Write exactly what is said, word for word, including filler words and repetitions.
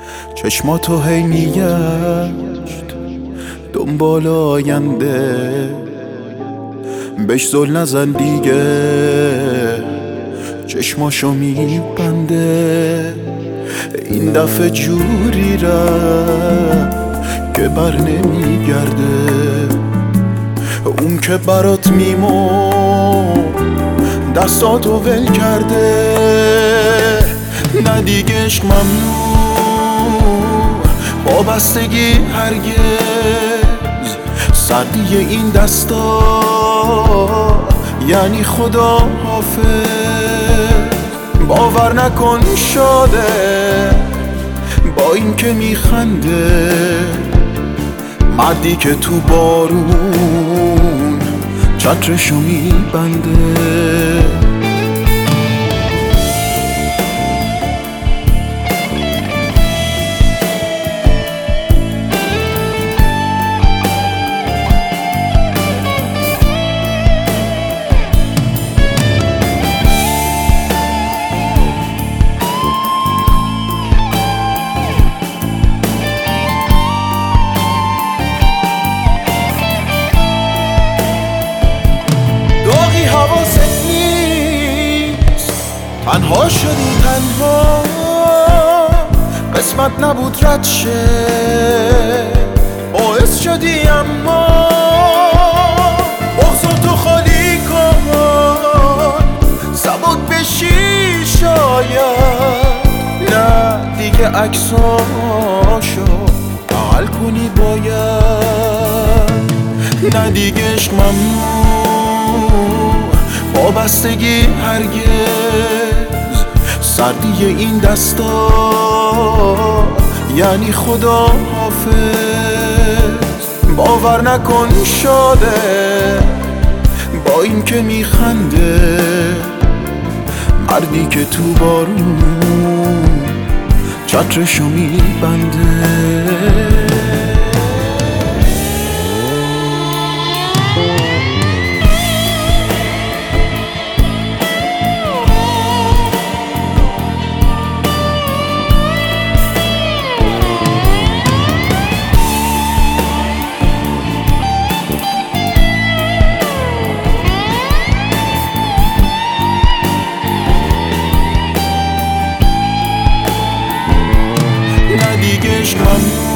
چشماتو هی میگشت دنبال آینده، بهش زل نزن دیگه، چشماشو میبنده. این دفعه جوری رفت که بر نمیگرده، اون که برات میمون دستاتو ول کرده. نه دیگه عشق ممنوع، وابستگی هرگز، سردی این دستا یعنی خدا حافظ. باور نکن شاده با این که میخنده، مردی که تو بارون چترشو میبنده. حواست نیست، تنها شدی تنها، قسمت نبود رد شه، باعث شدی اما بغضاتو خالی کن، سبک بشی شاید. نه دیگه عکساشو بغل کنی باید. نه دیگه عشق ممنوع، وابستگی هرگز، سردی این دستا یعنی خدا حافظ. باور نکن شاده با این که میخنده، مردی که تو بارون چترشو میبنده. دیگه عشق ممنوع،